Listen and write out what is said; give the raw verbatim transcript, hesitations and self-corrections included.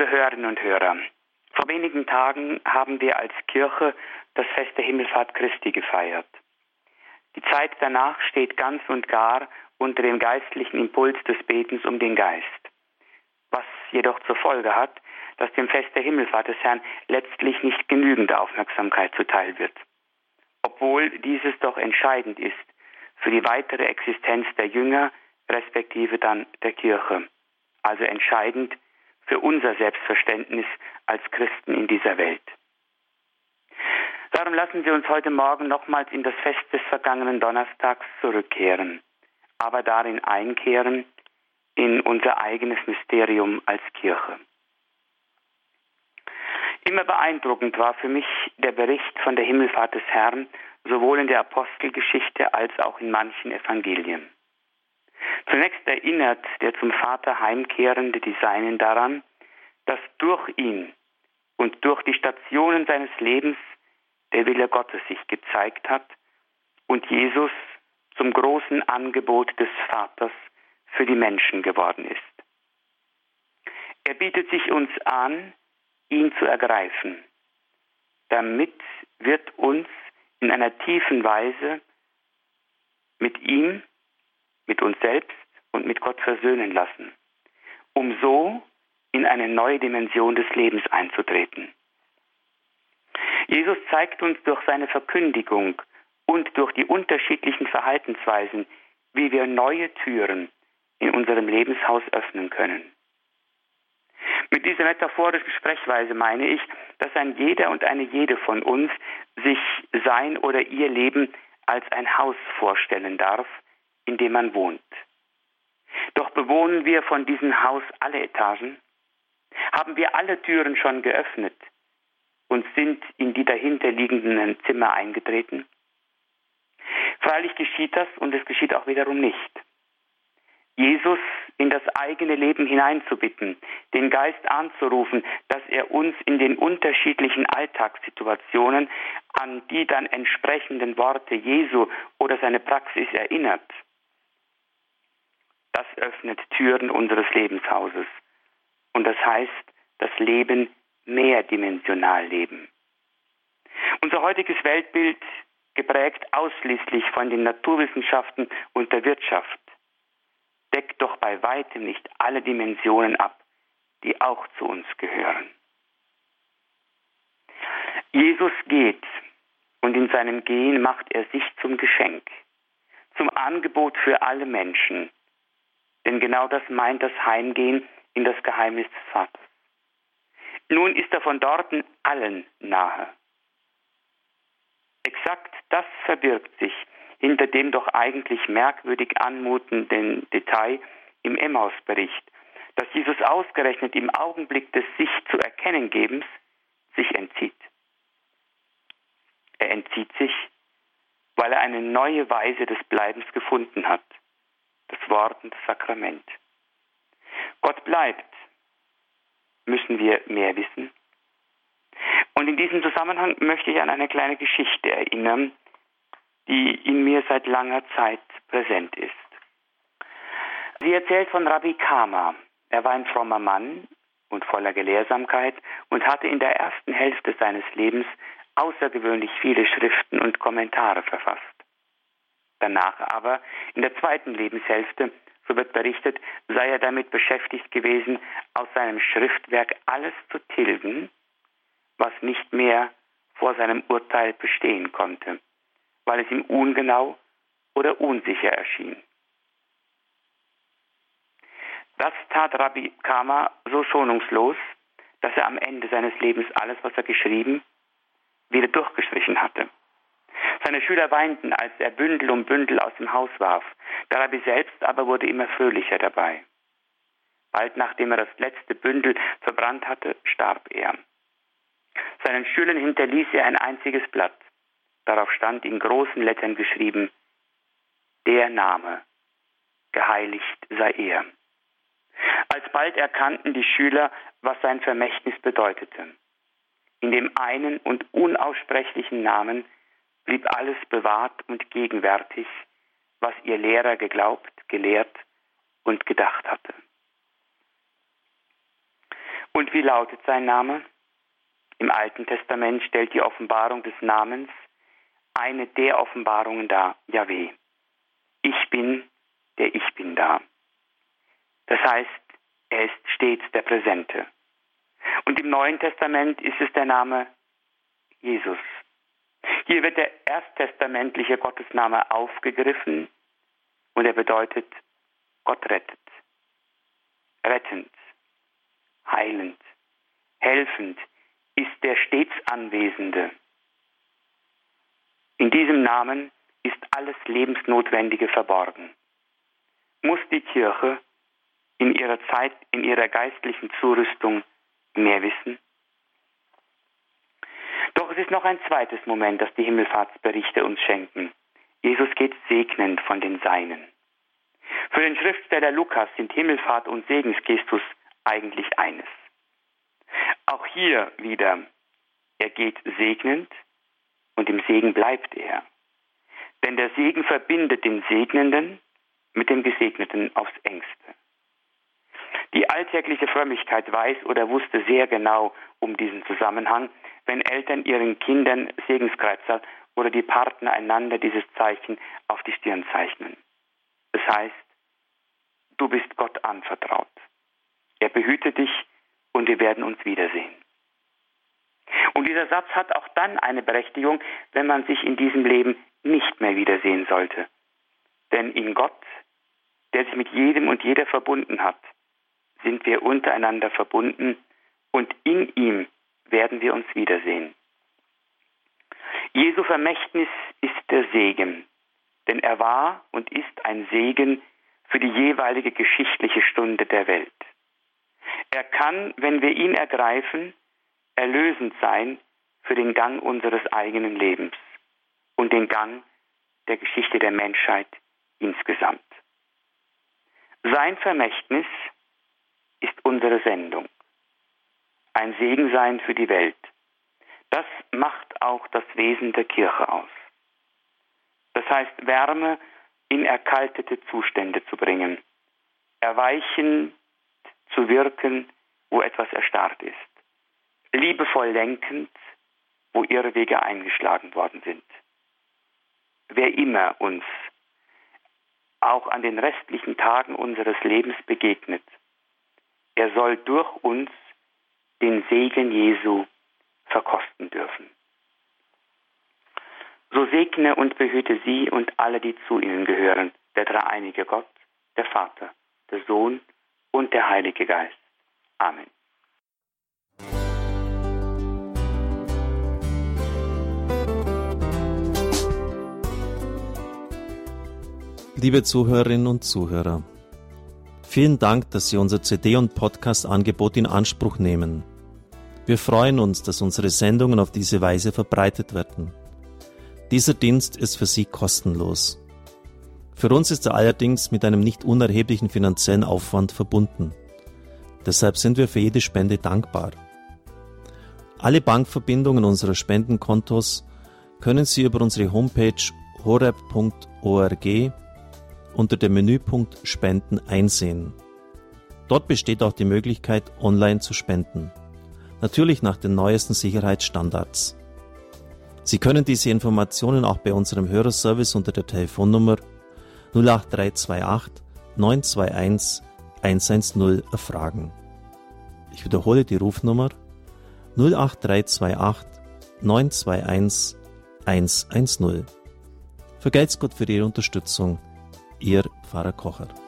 Liebe Hörerinnen und Hörer, vor wenigen Tagen haben wir als Kirche das Fest der Himmelfahrt Christi gefeiert. Die Zeit danach steht ganz und gar unter dem geistlichen Impuls des Betens um den Geist, was jedoch zur Folge hat, dass dem Fest der Himmelfahrt des Herrn letztlich nicht genügende Aufmerksamkeit zuteil wird, obwohl dieses doch entscheidend ist für die weitere Existenz der Jünger, respektive dann der Kirche, also entscheidend für unser Selbstverständnis als Christen in dieser Welt. Darum lassen Sie uns heute Morgen nochmals in das Fest des vergangenen Donnerstags zurückkehren, aber darin einkehren in unser eigenes Mysterium als Kirche. Immer beeindruckend war für mich der Bericht von der Himmelfahrt des Herrn, sowohl in der Apostelgeschichte als auch in manchen Evangelien. Zunächst erinnert der zum Vater heimkehrende die Seinen daran, dass durch ihn und durch die Stationen seines Lebens der Wille Gottes sich gezeigt hat und Jesus zum großen Angebot des Vaters für die Menschen geworden ist. Er bietet sich uns an, ihn zu ergreifen. Damit wird uns in einer tiefen Weise mit ihm, mit uns selbst und mit Gott versöhnen lassen, um so in eine neue Dimension des Lebens einzutreten. Jesus zeigt uns durch seine Verkündigung und durch die unterschiedlichen Verhaltensweisen, wie wir neue Türen in unserem Lebenshaus öffnen können. Mit dieser metaphorischen Sprechweise meine ich, dass ein jeder und eine jede von uns sich sein oder ihr Leben als ein Haus vorstellen darf, in dem man wohnt. Doch bewohnen wir von diesem Haus alle Etagen? Haben wir alle Türen schon geöffnet und sind in die dahinterliegenden Zimmer eingetreten? Freilich geschieht das und es geschieht auch wiederum nicht. Jesus in das eigene Leben hineinzubitten, den Geist anzurufen, dass er uns in den unterschiedlichen Alltagssituationen an die dann entsprechenden Worte Jesu oder seine Praxis erinnert, das öffnet Türen unseres Lebenshauses. Und das heißt, das Leben mehrdimensional leben. Unser heutiges Weltbild, geprägt ausschließlich von den Naturwissenschaften und der Wirtschaft, deckt doch bei weitem nicht alle Dimensionen ab, die auch zu uns gehören. Jesus geht und in seinem Gehen macht er sich zum Geschenk, zum Angebot für alle Menschen. Denn genau das meint das Heimgehen in das Geheimnis des Vaters. Nun ist er von dorten allen nahe. Exakt das verbirgt sich hinter dem doch eigentlich merkwürdig anmutenden Detail im Emmaus-Bericht, dass Jesus ausgerechnet im Augenblick des sich zu erkennen Gebens sich entzieht. Er entzieht sich, weil er eine neue Weise des Bleibens gefunden hat, das Wort und das Sakrament. Gott bleibt. Müssen wir mehr wissen? Und in diesem Zusammenhang möchte ich an eine kleine Geschichte erinnern, die in mir seit langer Zeit präsent ist. Sie erzählt von Rabbi Kama. Er war ein frommer Mann und voller Gelehrsamkeit und hatte in der ersten Hälfte seines Lebens außergewöhnlich viele Schriften und Kommentare verfasst. Danach aber, in der zweiten Lebenshälfte, so wird berichtet, sei er damit beschäftigt gewesen, aus seinem Schriftwerk alles zu tilgen, was nicht mehr vor seinem Urteil bestehen konnte, weil es ihm ungenau oder unsicher erschien. Das tat Rabbi Kama so schonungslos, dass er am Ende seines Lebens alles, was er geschrieben, wieder durchgestrichen hatte. Seine Schüler weinten, als er Bündel um Bündel aus dem Haus warf. Der Rabbi selbst aber wurde immer fröhlicher dabei. Bald nachdem er das letzte Bündel verbrannt hatte, starb er. Seinen Schülern hinterließ er ein einziges Blatt. Darauf stand in großen Lettern geschrieben: Der Name, geheiligt sei er. Alsbald erkannten die Schüler, was sein Vermächtnis bedeutete. In dem einen und unaussprechlichen Namen blieb alles bewahrt und gegenwärtig, was ihr Lehrer geglaubt, gelehrt und gedacht hatte. Und wie lautet sein Name? Im Alten Testament stellt die Offenbarung des Namens eine der Offenbarungen dar, Jahweh. Ich bin, der ich bin da. Das heißt, er ist stets der Präsente. Und im Neuen Testament ist es der Name Jesus. Hier wird der ersttestamentliche Gottesname aufgegriffen und er bedeutet, Gott rettet. Rettend, heilend, helfend ist der stets Anwesende. In diesem Namen ist alles Lebensnotwendige verborgen. Muss die Kirche in ihrer Zeit, in ihrer geistlichen Zurüstung mehr wissen? Doch es ist noch ein zweites Moment, das die Himmelfahrtsberichte uns schenken. Jesus geht segnend von den Seinen. Für den Schriftsteller Lukas sind Himmelfahrt und Segensgestus eigentlich eines. Auch hier wieder, er geht segnend und im Segen bleibt er. Denn der Segen verbindet den Segnenden mit dem Gesegneten aufs Engste. Die alltägliche Frömmigkeit weiß oder wusste sehr genau um diesen Zusammenhang, wenn Eltern ihren Kindern Segenskreuzer oder die Partner einander dieses Zeichen auf die Stirn zeichnen. Das heißt, du bist Gott anvertraut. Er behütet dich und wir werden uns wiedersehen. Und dieser Satz hat auch dann eine Berechtigung, wenn man sich in diesem Leben nicht mehr wiedersehen sollte. Denn in Gott, der sich mit jedem und jeder verbunden hat, sind wir untereinander verbunden und in ihm werden wir uns wiedersehen. Jesu Vermächtnis ist der Segen, denn er war und ist ein Segen für die jeweilige geschichtliche Stunde der Welt. Er kann, wenn wir ihn ergreifen, erlösend sein für den Gang unseres eigenen Lebens und den Gang der Geschichte der Menschheit insgesamt. Sein Vermächtnis ist unsere Sendung. Ein Segen sein für die Welt. Das macht auch das Wesen der Kirche aus. Das heißt, Wärme in erkaltete Zustände zu bringen, erweichend zu wirken, wo etwas erstarrt ist, liebevoll lenkend, wo Irrwege eingeschlagen worden sind. Wer immer uns auch an den restlichen Tagen unseres Lebens begegnet, er soll durch uns den Segen Jesu verkosten dürfen. So segne und behüte sie und alle, die zu ihnen gehören, der dreieinige Gott, der Vater, der Sohn und der Heilige Geist. Amen. Liebe Zuhörerinnen und Zuhörer, vielen Dank, dass Sie unser C D- und Podcast-Angebot in Anspruch nehmen. Wir freuen uns, dass unsere Sendungen auf diese Weise verbreitet werden. Dieser Dienst ist für Sie kostenlos. Für uns ist er allerdings mit einem nicht unerheblichen finanziellen Aufwand verbunden. Deshalb sind wir für jede Spende dankbar. Alle Bankverbindungen unserer Spendenkontos können Sie über unsere Homepage horeb punkt org unter dem Menüpunkt Spenden einsehen. Dort besteht auch die Möglichkeit, online zu spenden. Natürlich nach den neuesten Sicherheitsstandards. Sie können diese Informationen auch bei unserem Hörerservice unter der Telefonnummer null acht drei zwei acht neun zwei eins eins eins null erfragen. Ich wiederhole die Rufnummer null acht drei zwei acht neun zwei eins eins eins null. Vergelt's Gott für Ihre Unterstützung. Ihr Pfarrer Kocher.